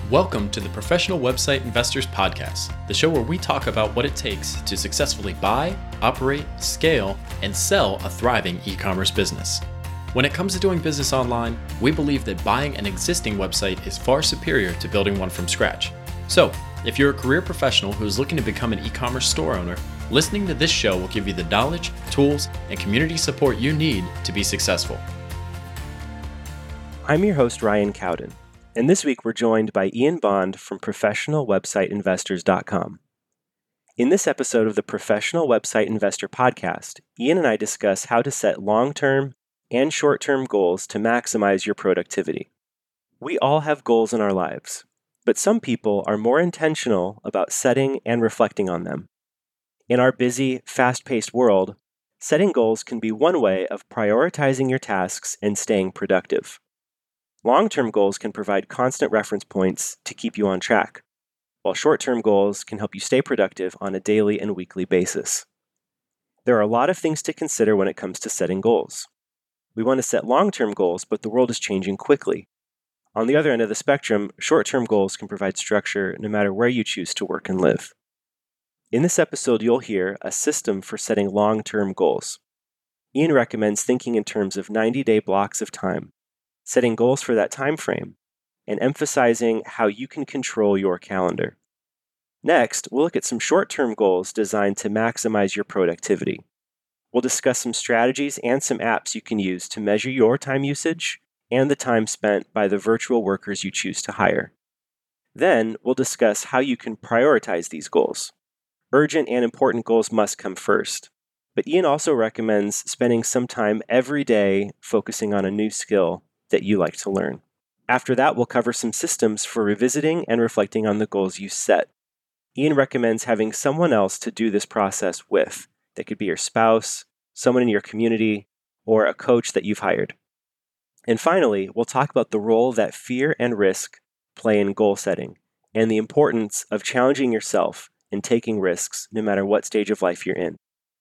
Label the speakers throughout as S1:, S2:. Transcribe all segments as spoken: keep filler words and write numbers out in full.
S1: Welcome to the Professional Website Investors Podcast, the show where we talk about what it takes to successfully buy, operate, scale, and sell a thriving e-commerce business. When it comes to doing business online, we believe that buying an existing website is far superior to building one from scratch. So, if you're a career professional who is looking to become an e-commerce store owner, listening to this show will give you the knowledge, tools, and community support you need to be successful.
S2: I'm your host, Ryan Cowden, and this week we're joined by Ian Bond from Professional Website Investors dot com. In this episode of the Professional Website Investor Podcast, Ian and I discuss how to set long-term and short-term goals to maximize your productivity. We all have goals in our lives, but some people are more intentional about setting and reflecting on them. In our busy, fast-paced world, setting goals can be one way of prioritizing your tasks and staying productive. Long-term goals can provide constant reference points to keep you on track, while short-term goals can help you stay productive on a daily and weekly basis. There are a lot of things to consider when it comes to setting goals. We want to set long-term goals, but the world is changing quickly. On the other end of the spectrum, short-term goals can provide structure no matter where you choose to work and live. In this episode, you'll hear a system for setting long-term goals. Ian recommends thinking in terms of ninety-day blocks of time, setting goals for that time frame, and emphasizing how you can control your calendar. Next, we'll look at some short-term goals designed to maximize your productivity. We'll discuss some strategies and some apps you can use to measure your time usage and the time spent by the virtual workers you choose to hire. Then, we'll discuss how you can prioritize these goals. Urgent and important goals must come first, but Ian also recommends spending some time every day focusing on a new skill that you like to learn. After that, we'll cover some systems for revisiting and reflecting on the goals you set. Ian recommends having someone else to do this process with. That could be your spouse, someone in your community, or a coach that you've hired. And finally, we'll talk about the role that fear and risk play in goal setting and the importance of challenging yourself and taking risks no matter what stage of life you're in.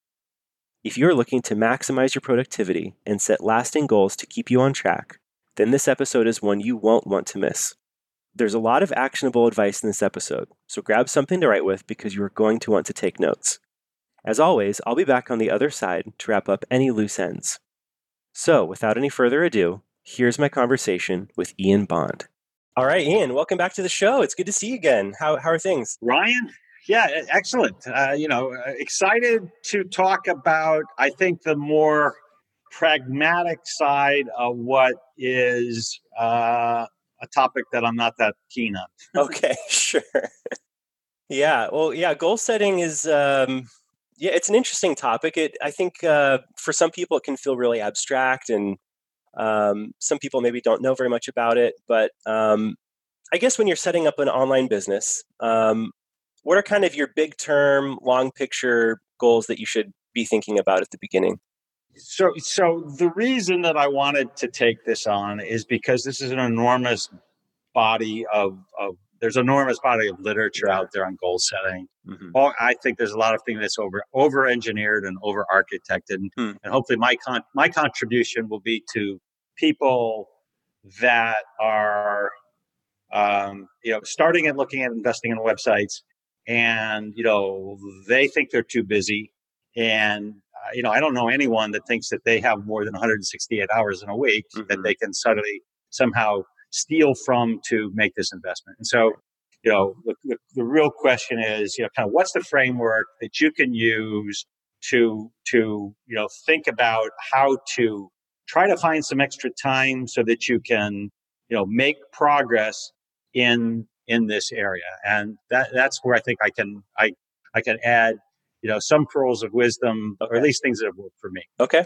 S2: If you're looking to maximize your productivity and set lasting goals to keep you on track, then this episode is one you won't want to miss. There's a lot of actionable advice in this episode, so grab something to write with because you are going to want to take notes. As always, I'll be back on the other side to wrap up any loose ends. So, without any further ado, here's my conversation with Ian Bond. All right, Ian, welcome back to the show. It's good to see you again. How how are things?
S3: Ryan? Yeah, excellent. Uh, you know, excited to talk about, I think, the more pragmatic side of what is uh, a topic that I'm not that keen on.
S2: Okay, sure. Yeah, well, yeah, goal setting is, um, yeah, it's an interesting topic. It, I think uh, for some people it can feel really abstract, and um, some people maybe don't know very much about it. But um, I guess when you're setting up an online business, um, what are kind of your big term, long picture goals that you should be thinking about at the beginning?
S3: So, so the reason that I wanted to take this on is because this is an enormous body of, of there's an enormous body of literature out there on goal setting. Mm-hmm. Well, I think there's a lot of things that's over over engineered and over architected, hmm. and hopefully my con- my contribution will be to people that are um, you know starting and looking at investing in websites, and you know they think they're too busy, and uh, you know I don't know anyone that thinks that they have more than one hundred sixty-eight hours in a week mm-hmm. that they can suddenly somehow steal from to make this investment. And so, you know, the, the, the real question is, you know, kind of what's the framework that you can use to to you know think about how to try to find some extra time so that you can you know make progress in in this area. And that that's where I think I can I I can add you know some pearls of wisdom, okay. or at least things that have worked for me.
S2: Okay.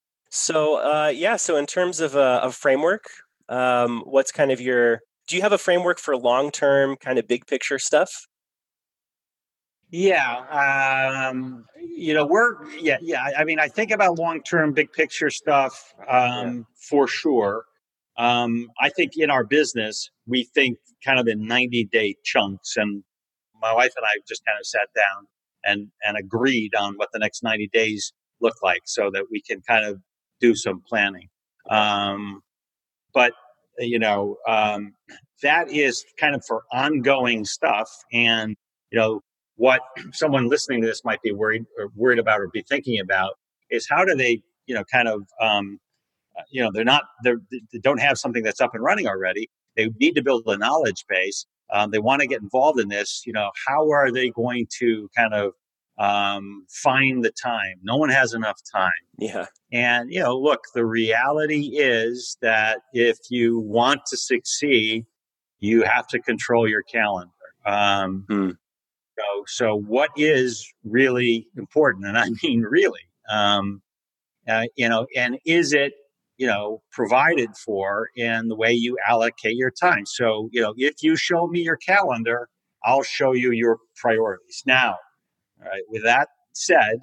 S2: So uh, yeah, so in terms of a, a framework, um, what's kind of your? Do you have a framework for long term, kind of big picture stuff?
S3: Yeah, um, you know we're yeah yeah. I mean, I think about long term, big picture stuff um, yeah. for sure. Um, I think in our business, we think kind of in ninety day chunks, and my wife and I just kind of sat down and, and agreed on what the next ninety days look like so that we can kind of do some planning. Um, but you know, um, that is kind of for ongoing stuff. And, you know, what someone listening to this might be worried or worried about or be thinking about is how do they, you know, kind of, um, you know, they're not, they're, they don't have something that's up and running already. They need to build a knowledge base. Um, they want to get involved in this. You know, how are they going to kind of um, find the time? No one has enough time.
S2: Yeah.
S3: And, you know, look, the reality is that if you want to succeed, you have to control your calendar. Um,
S2: hmm.
S3: so, so what is really important? And I mean, really, um, uh, you know, and is it, you know, provided for in the way you allocate your time? So, you know, if you show me your calendar, I'll show you your priorities. Now, all right, with that said,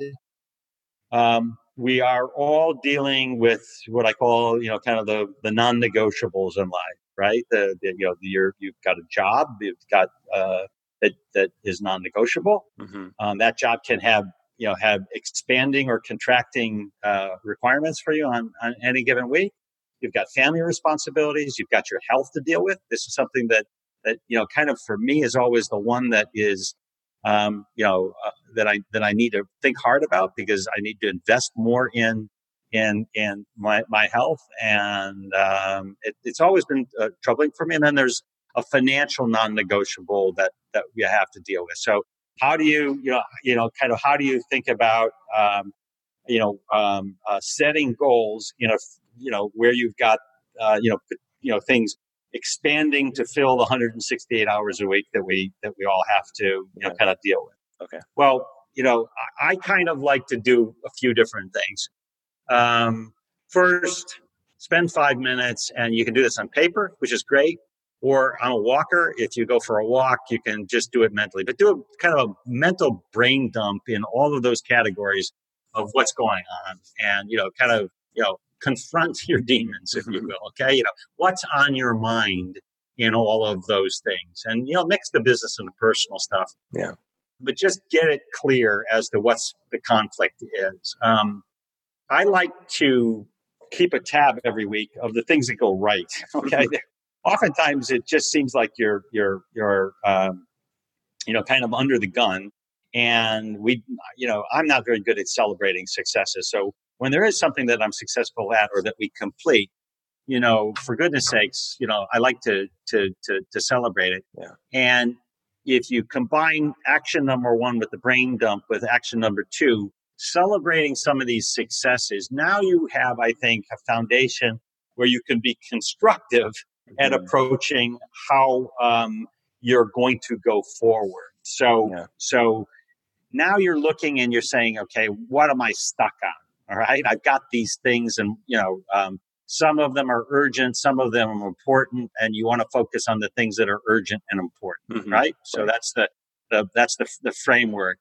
S3: um, we are all dealing with what I call, you know, kind of the, the non-negotiables in life, right? The, the you know, the, you're, you've got a job, you've got uh, that that is non-negotiable. Mm-hmm. Um, that job can have, you know, have expanding or contracting uh, requirements for you on, on any given week. You've got family responsibilities. You've got your health to deal with. This is something that that you know, kind of for me, is always the one that is. Um, you know uh, that I that I need to think hard about because I need to invest more in in in my my health, and um, it, it's always been uh, troubling for me. And then there's a financial non-negotiable that that you have to deal with. So how do you you know you know kind of how do you think about um, you know um, uh, setting goals you know you know where you've got uh, you know you know things expanding to fill the one hundred sixty-eight hours a week that we that we all have to you know
S2: Yeah.
S3: kind of deal with.
S2: Okay.
S3: Well, you know, I, I kind of like to do a few different things. Um, first, spend five minutes, and you can do this on paper, which is great, or on a walker. If you go for a walk, you can just do it mentally, but do a kind of a mental brain dump in all of those categories of what's going on, and you know, kind of you know. confront your demons, if you will. Okay. You know, what's on your mind in all of those things, and, you know, mix the business and the personal stuff.
S2: Yeah.
S3: But just get it clear as to what's the conflict is. Um, I like to keep a tab every week of the things that go right. Okay. Oftentimes it just seems like you're, you're, you're, um, you know, kind of under the gun. And we, you know, I'm not very good at celebrating successes. So when there is something that I'm successful at or that we complete, you know, for goodness sakes, you know, I like to to to, to celebrate it.
S2: Yeah.
S3: And if you combine action number one with the brain dump with action number two, celebrating some of these successes, now you have, I think, a foundation where you can be constructive mm-hmm. at approaching how um, you're going to go forward. So, yeah. so now you're looking and you're saying, okay, what am I stuck on? All right, I've got these things, and you know, um, some of them are urgent, some of them are important, and you want to focus on the things that are urgent and important, mm-hmm. right? So right. that's the, the that's the the framework,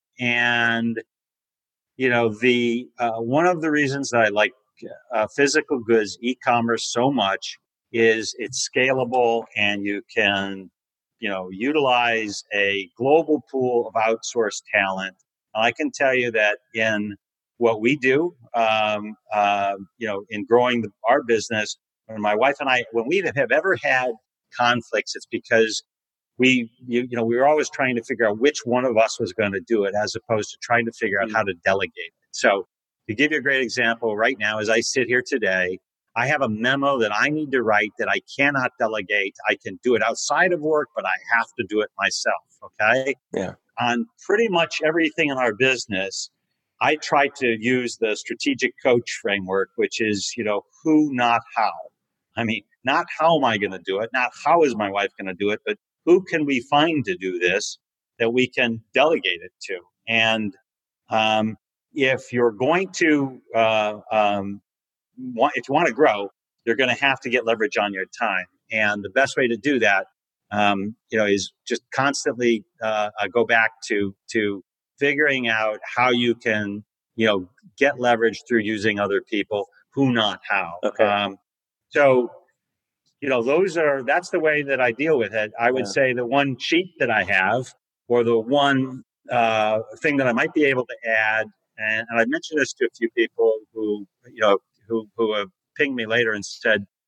S3: and you know, the uh, one of the reasons that I like uh, physical goods e-commerce so much is it's scalable, and you can, you know, utilize a global pool of outsourced talent. And I can tell you that in what we do, um, uh, you know, in growing the, our business, when my wife and I, when we have ever had conflicts, it's because we, you, you know, we were always trying to figure out which one of us was going to do it, as opposed to trying to figure out mm-hmm. how to delegate it. So, to give you a great example, right now, as I sit here today, I have a memo that I need to write that I cannot delegate. I can do it outside of work, but I have to do it myself. Okay.
S2: Yeah.
S3: On pretty much everything in our business, I try to use the strategic coach framework, which is, you know, who, not how. I mean, not how am I going to do it? Not how is my wife going to do it? But who can we find to do this that we can delegate it to? And um, if you're going to, uh, um, want, if you want to grow, you're going to have to get leverage on your time. And the best way to do that, um, you know, is just constantly uh, uh, go back to to figuring out how you can, you know, get leverage through using other people. Who, not how.
S2: Okay.
S3: Um, so, you know, those are that's the way that I deal with it. I would yeah. say the one cheat that I have, or the one uh, thing that I might be able to add, and, and I mentioned this to a few people who, you know, who who have pinged me later and said,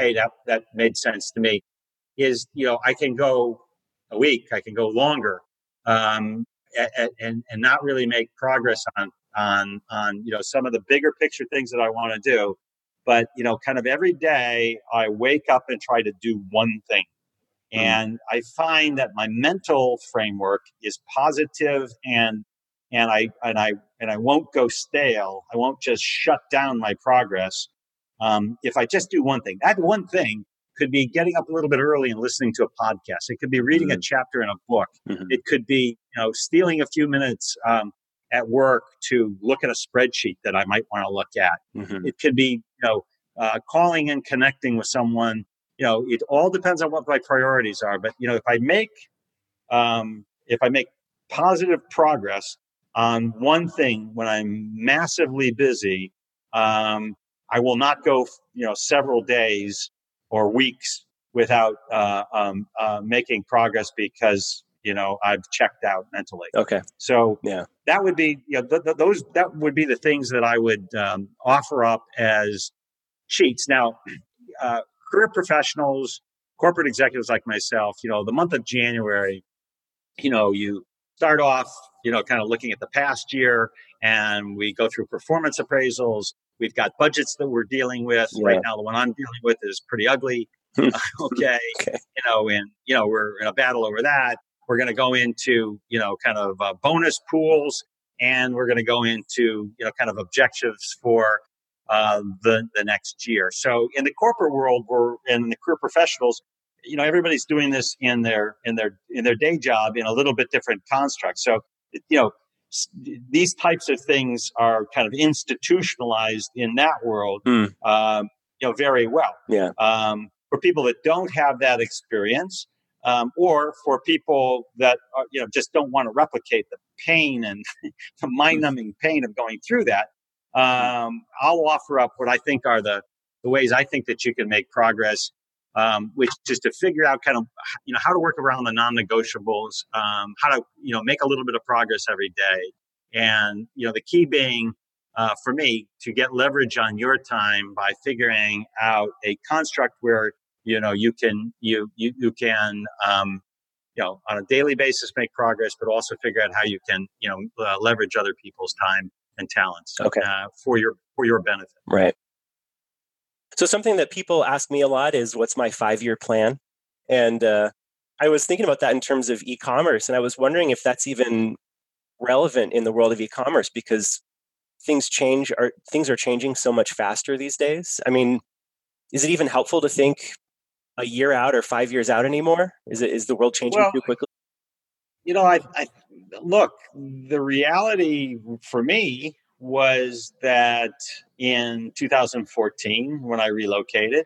S3: hey, that, that made sense to me, is, you know, I can go a week, I can go longer, um, and, and, and not really make progress on, on, on, you know, some of the bigger picture things that I want to do. But, you know, kind of every day I wake up and try to do one thing. And I find that my mental framework is positive, and and I and I and I won't go stale. I won't just shut down my progress um, if I just do one thing. That one thing could be getting up a little bit early and listening to a podcast. It could be reading mm-hmm. a chapter in a book. Mm-hmm. It could be, you know, stealing a few minutes um, at work to look at a spreadsheet that I might want to look at. Mm-hmm. It could be, you know, uh, calling and connecting with someone. You know, it all depends on what my priorities are. But, you know, if I make um, if I make positive progress on one thing when I'm massively busy, um, I will not go, you know, several days or weeks without uh, um, uh, making progress because, you know, I've checked out mentally.
S2: Okay.
S3: So
S2: yeah,
S3: that would be, you know, th- th- those that would be the things that I would um, offer up as cheats. Now, uh, career professionals, corporate executives like myself, you know, the month of January, you know, you start off, you know, kind of looking at the past year, and we go through performance appraisals. We've got budgets that we're dealing with. Yeah. Right now, the one I'm dealing with is pretty ugly. okay. okay. You know, and, you know, we're in a battle over that. We're going to go into, you know, kind of uh, bonus pools, and we're going to go into, you know, kind of objectives for uh, the, the next year. So in the corporate world, we're in the career professionals, you know, everybody's doing this in their, in their, in their day job in a little bit different construct. So, you know, these types of things are kind of institutionalized in that world, mm. um, you know, very well.
S2: Yeah.
S3: Um, for people that don't have that experience, um, or for people that are, you know, just don't want to replicate the pain and the mind-numbing pain of going through that, um, I'll offer up what I think are the, the ways I think that you can make progress, um, which is to figure out kind of, you know, how to work around the non-negotiables, um, how to, you know, make a little bit of progress every day. And, you know, the key being, uh, for me, to get leverage on your time by figuring out a construct where, you know, you can, you, you, you can, um, you know, on a daily basis make progress, but also figure out how you can, you know, uh, leverage other people's time and talents
S2: okay.
S3: uh, for your, for your benefit.
S2: Right. So something that people ask me a lot is, what's my five-year plan? And uh, I was thinking about that in terms of e-commerce, and I was wondering if that's even relevant in the world of e-commerce, because things change, are things are changing so much faster these days. I mean, is it even helpful to think a year out or five years out anymore? Is it, is the world changing
S3: well,
S2: too quickly?
S3: You know, I, I look, the reality for me was that in two thousand fourteen, when I relocated,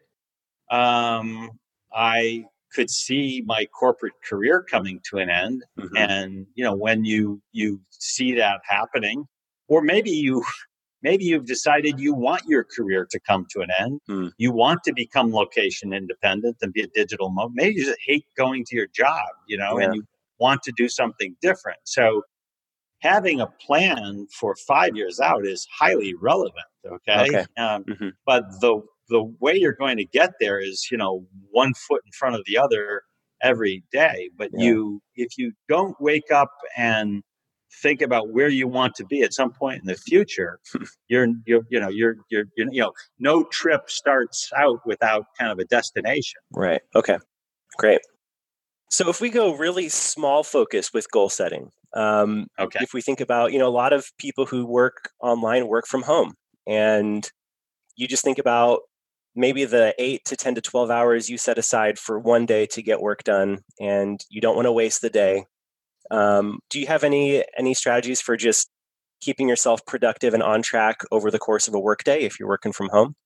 S3: um, I could see my corporate career coming to an end. Mm-hmm. And, you know, when you, you see that happening, or maybe you, maybe you've decided you want your career to come to an end. Mm. You want to become location independent and be a digital mode. Maybe you just hate going to your job, you know, yeah. and you want to do something different. So having a plan for five years out is highly relevant. Okay.
S2: okay.
S3: Um,
S2: mm-hmm.
S3: But the, the way you're going to get there is, you know, one foot in front of the other every day. But yeah. you, if you don't wake up and think about where you want to be at some point in the future, you're, you're, you know, you're, you're, you're, you know, no trip starts out without kind of a destination.
S2: Right. Okay. Great. So if we go really small focus with goal setting, um,
S3: okay.
S2: if we think about, you know, a lot of people who work online work from home, and you just think about maybe the eight to ten to twelve hours you set aside for one day to get work done, and you don't want to waste the day. Um, do you have any any strategies for just keeping yourself productive and on track over the course of a workday if you're working from home?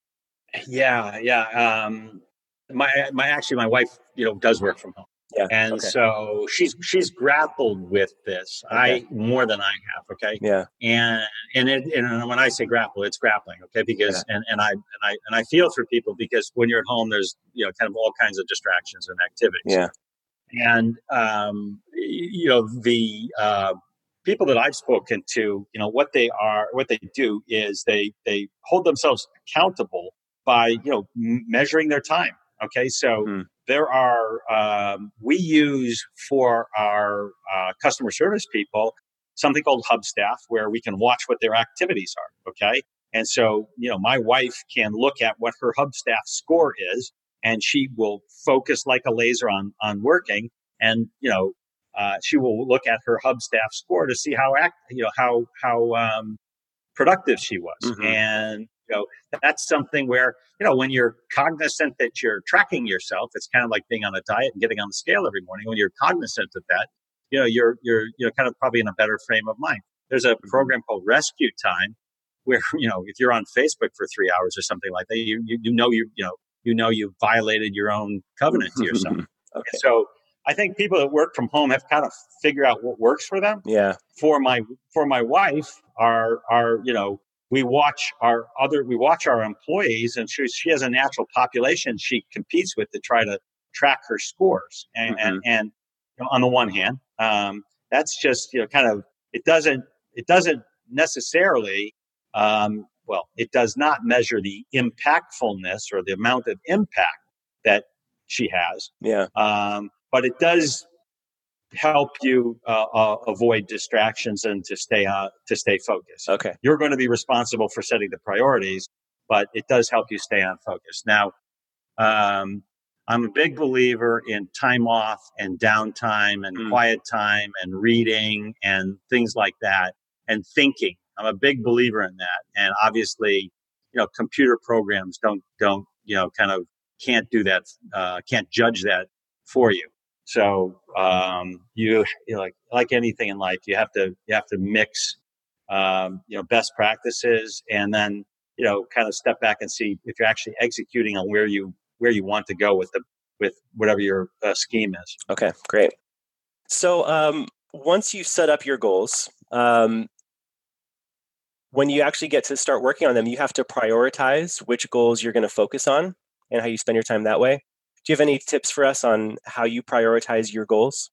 S3: Yeah, yeah. Um, my my actually my wife, you know, does work from home.
S2: Yeah.
S3: And
S2: okay.
S3: so she's she's grappled with this. Okay. I more than I have. Okay.
S2: Yeah.
S3: And and it, and when I say grapple, it's grappling. Okay. Because yeah. and, and I and I and I feel for people, because when you're at home, there's, you know, kind of all kinds of distractions and activities.
S2: Yeah.
S3: And um, you know, the uh, people that I've spoken to, you know, what they are, what they do is they they hold themselves accountable by, you know, m- measuring their time. Okay. So mm-hmm. there are, um, we use for our uh, customer service people something called Hubstaff, where we can watch what their activities are. Okay. And so, you know, my wife can look at what her Hubstaff score is, and she will focus like a laser on, on working. And, you know, uh, she will look at her Hubstaff score to see how, act, you know, how, how, um, productive she was. Mm-hmm. And, you know, that's something where, you know, when you're cognizant that you're tracking yourself, it's kind of like being on a diet and getting on the scale every morning. When you're cognizant of that, you know, you're, you're, you're kind of probably in a better frame of mind. There's a program called Rescue Time where, you know, if you're on Facebook for three hours or something like that, you, you, you know, you, you know, you know, you've violated your own covenant to yourself. Okay. So I think people that work from home have kind of figured out what works for them.
S2: Yeah.
S3: For my, for my wife, our, our, you know, we watch our other, we watch our employees, and she, she has a natural population she competes with to try to track her scores. And, mm-hmm. and, and you know, on the one hand, um, that's just, you know, kind of, it doesn't, it doesn't necessarily, um, well, it does not measure the impactfulness or the amount of impact that she has.
S2: Yeah.
S3: Um, but it does help you uh, uh, avoid distractions and to stay uh, to stay focused.
S2: Okay.
S3: You're going to be responsible for setting the priorities, but it does help you stay on focus. Now, um, I'm a big believer in time off and downtime and mm. quiet time and reading and things like that and thinking. I'm a big believer in that. And obviously, you know, computer programs don't don't you know kind of can't do that, uh, can't judge that for you. So um, you, you know, like like anything in life, you have to you have to mix um, you know best practices, and then you know kind of step back and see if you're actually executing on where you where you want to go with the with whatever your uh, scheme is.
S2: Okay, great. So um, once you set up your goals, um, when you actually get to start working on them, you have to prioritize which goals you're going to focus on and how you spend your time that way. Do you have any tips for us on how you prioritize your goals?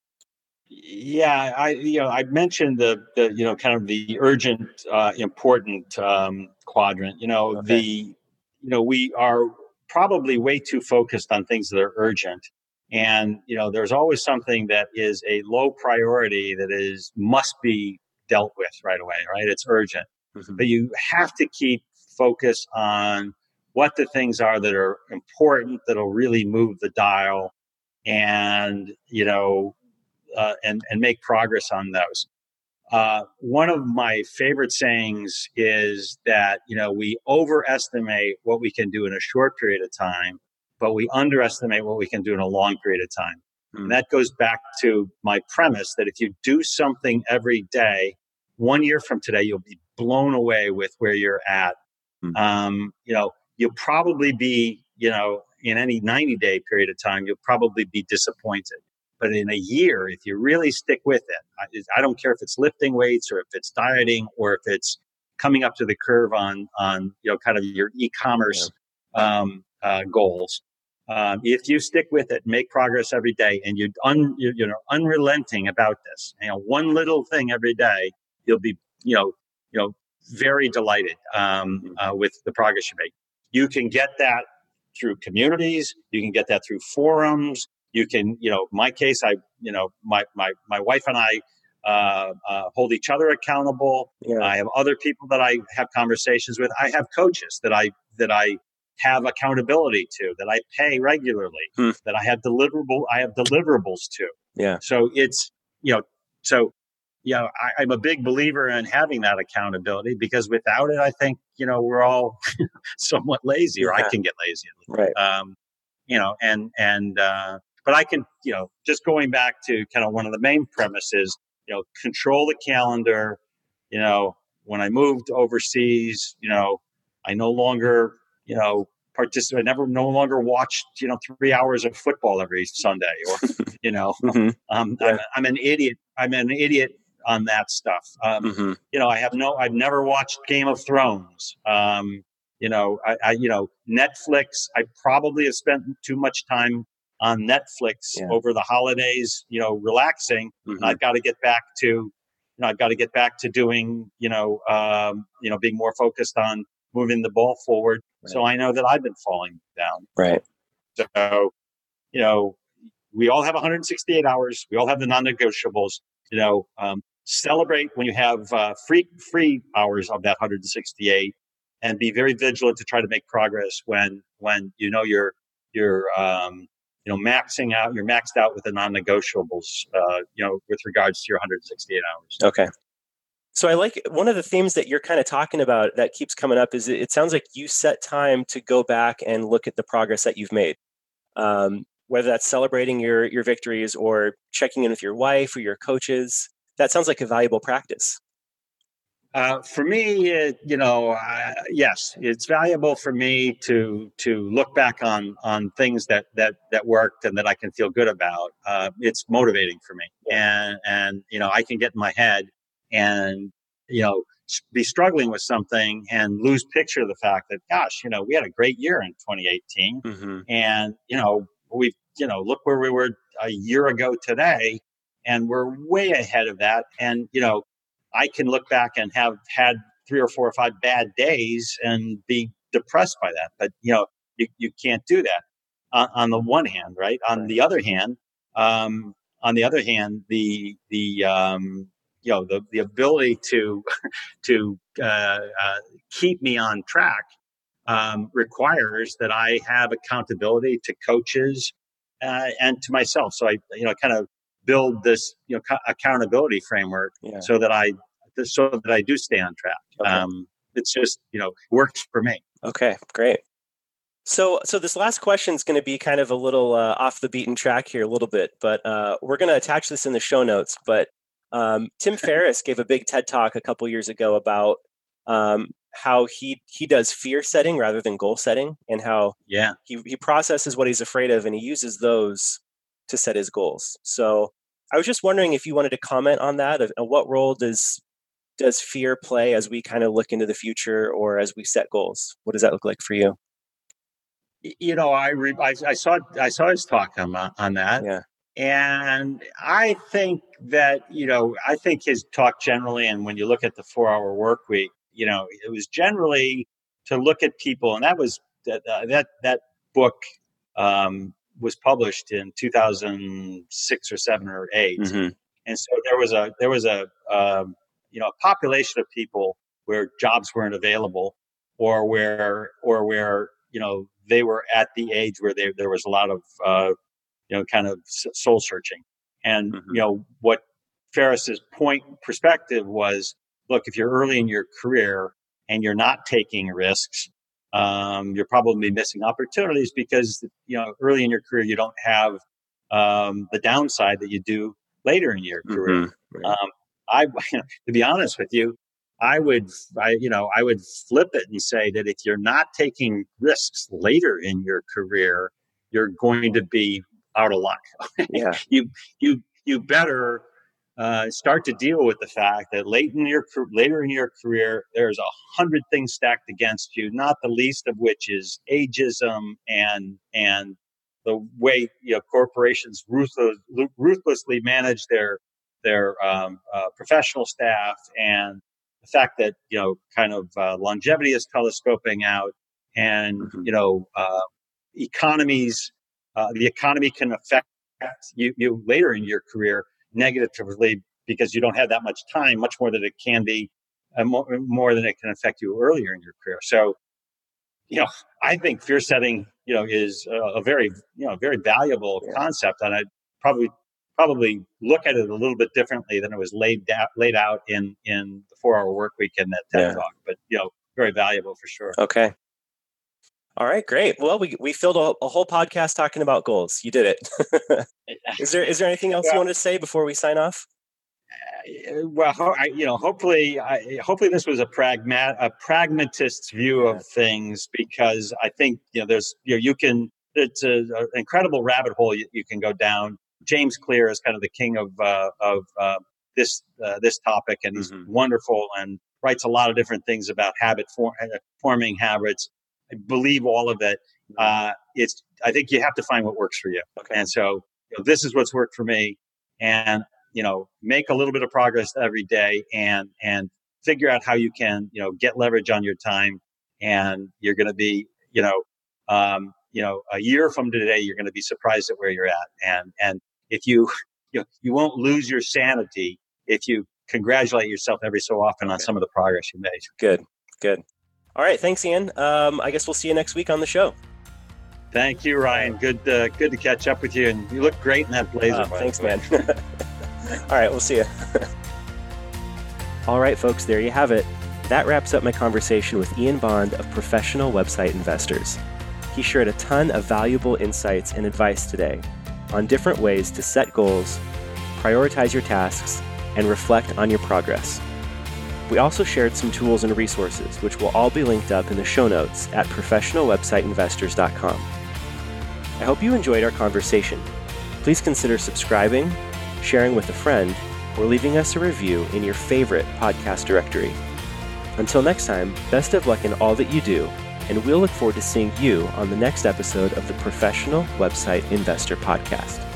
S3: Yeah, I you know I mentioned the the you know kind of the urgent, uh, important um, quadrant. You know okay. the you know we are probably way too focused on things that are urgent, and you know there's always something that is a low priority that is must be dealt with right away. Right, it's urgent, mm-hmm. but you have to keep focus on what the things are that are important, that'll really move the dial, and you know, uh, and and make progress on those. Uh, one of my favorite sayings is that you know we overestimate what we can do in a short period of time, but we underestimate what we can do in a long period of time. Mm. And that goes back to my premise that if you do something every day, one year from today, you'll be blown away with where you're at. Mm. Um, you know. You'll probably be, you know, in any ninety day period of time, you'll probably be disappointed. But in a year, if you really stick with it, I, I don't care if it's lifting weights or if it's dieting or if it's coming up to the curve on, on you know, kind of your e-commerce yeah. um, uh, goals. Um, if you stick with it, make progress every day, and you're, un, you're you know unrelenting about this, you know, one little thing every day, you'll be, you know, you know, very delighted um, uh, with the progress you make. You can get that through communities. You can get that through forums. You can, you know, my case, I, you know, my my my wife and I uh, uh, hold each other accountable. Yeah. I have other people that I have conversations with. I have coaches that I that I have accountability to, that I pay regularly, hmm. that I have deliverable. I have deliverables to.
S2: Yeah.
S3: So it's, you know, so. You know, I, I'm a big believer in having that accountability, because without it, I think, you know, we're all somewhat lazy, or yeah. I can get lazy.
S2: Right.
S3: Um, you know, and, and, uh, but I can, you know, just going back to kind of one of the main premises, you know, control the calendar. You know, when I moved overseas, you know, I no longer, you know, participate. I never, no longer watched, you know, three hours of football every Sunday, or, you know, mm-hmm. um, yeah. I'm, I'm an idiot. I'm an idiot on that stuff. Um, mm-hmm. You know, I have no, I've never watched Game of Thrones. Um, you know, I, I, you know, Netflix, I probably have spent too much time on Netflix yeah. over the holidays, you know, relaxing. Mm-hmm. And I've got to get back to, you know, I've got to get back to doing, you know, um, you know, being more focused on moving the ball forward Right. So I know that I've been falling down.
S2: Right.
S3: So, you know, we all have one hundred sixty-eight hours. We all have the non-negotiables. You know, um, celebrate when you have uh, free free hours of that one hundred sixty-eight, and be very vigilant to try to make progress when when you know you're you're um, you know maxing out. You're maxed out with the non-negotiables. Uh, you know, with regards to your one hundred sixty-eight hours.
S2: Okay. So I like one of the themes that you're kind of talking about that keeps coming up is it, it sounds like you set time to go back and look at the progress that you've made. Um, whether that's celebrating your your victories or checking in with your wife or your coaches, that sounds like a valuable practice.
S3: Uh, for me, it, you know, uh, yes, it's valuable for me to to look back on on things that that that worked and that I can feel good about. Uh, it's motivating for me, and and you know, I can get in my head and you know be struggling with something and lose picture of the fact that, gosh, you know, we had a great year in twenty eighteen, mm-hmm. and you know, we you know look where we were a year ago today, and we're way ahead of that, and you know. I can look back and have had three or four or five bad days and be depressed by that. But, you know, you, you can't do that uh, on the one hand, right? On the other hand, um, on the other hand, the, the, um, you know, the, the ability to, to, uh, uh, keep me on track, um, requires that I have accountability to coaches, uh, and to myself. So I, you know, kind of, build this, you know, accountability framework yeah. so that I, so that I do stay on track. Okay. Um, it's just, you know, works for me.
S2: Okay, great. So, so this last question is going to be kind of a little uh, off the beaten track here a little bit, but uh, we're going to attach this in the show notes. But um, Tim Ferriss gave a big TED Talk a couple years ago about um, how he he does fear setting rather than goal setting, and how
S3: yeah
S2: he he processes what he's afraid of and he uses those to set his goals. So I was just wondering if you wanted to comment on that. Of, of what role does does fear play as we kind of look into the future or as we set goals? What does that look like for you?
S3: You know, I re- I, I saw I saw his talk on on that,
S2: yeah,
S3: and I think that you know I think his talk generally, and when you look at the four hour work week, you know, it was generally to look at people, and that was that uh, that that book. Um, was published in two thousand six or seven or eight. Mm-hmm. And so there was a, there was a, um, you know, a population of people where jobs weren't available or where, or where, you know, they were at the age where they, there was a lot of, uh, you know, kind of soul searching. And, mm-hmm. you know, what Ferriss's point perspective was, look, if you're early in your career and you're not taking risks, Um, you're probably missing opportunities because, you know, early in your career, you don't have um, the downside that you do later in your career. Mm-hmm. Right. Um, I, to be honest with you, I would, I, you know, I would flip it and say that if you're not taking risks later in your career, you're going to be out of luck.
S2: Yeah.
S3: you, you, you better Uh, start to deal with the fact that late in your later in your career, there's a hundred things stacked against you, not the least of which is ageism and and the way you know corporations ruthless, ruthlessly manage their their um, uh, professional staff, and the fact that you know kind of uh, longevity is telescoping out, and mm-hmm. you know uh, economies, uh, the economy can affect you, you later in your career negatively because you don't have that much time, much more than it can be, uh, more, more than it can affect you earlier in your career. So, you know, I think fear setting, you know, is a, a very, you know, very valuable yeah. concept, and I probably probably look at it a little bit differently than it was laid down, laid out in in the four hour work week in that TED yeah. talk. But you know, very valuable for sure.
S2: Okay. All right, great. Well, we we filled a, a whole podcast talking about goals. You did it. is there is there anything else well, you want to say before we sign off?
S3: Uh, well, I, you know, hopefully, I, hopefully this was a pragmat a pragmatist's view yeah. of things, because I think you know there's you know you can it's an incredible rabbit hole you, you can go down. James Clear is kind of the king of uh, of uh, this uh, this topic, and he's mm-hmm. wonderful and writes a lot of different things about habit form, forming habits. I believe all of it. Uh, it's. I think you have to find what works for you.
S2: Okay.
S3: And so you know, this is what's worked for me. And you know, make a little bit of progress every day, and and figure out how you can you know get leverage on your time and you're going to be, you know, um, you know, a year from today, you're going to be surprised at where you're at. And and if you, you know, you won't lose your sanity if you congratulate yourself every so often on
S2: okay.
S3: some of the progress you made.
S2: Good, good. All right, thanks, Ian. Um, I guess we'll see you next week on the show.
S3: Thank you, Ryan. Good, uh, good to catch up with you, and you look great in that blazer.
S2: Uh, thanks, man. All right, we'll see you. All right, folks, there you have it. That wraps up my conversation with Ian Bond of Professional Website Investors. He shared a ton of valuable insights and advice today on different ways to set goals, prioritize your tasks, and reflect on your progress. We also shared some tools and resources, which will all be linked up in the show notes at professional website investors dot com. I hope you enjoyed our conversation. Please consider subscribing, sharing with a friend, or leaving us a review in your favorite podcast directory. Until next time, best of luck in all that you do, and we'll look forward to seeing you on the next episode of the Professional Website Investor Podcast.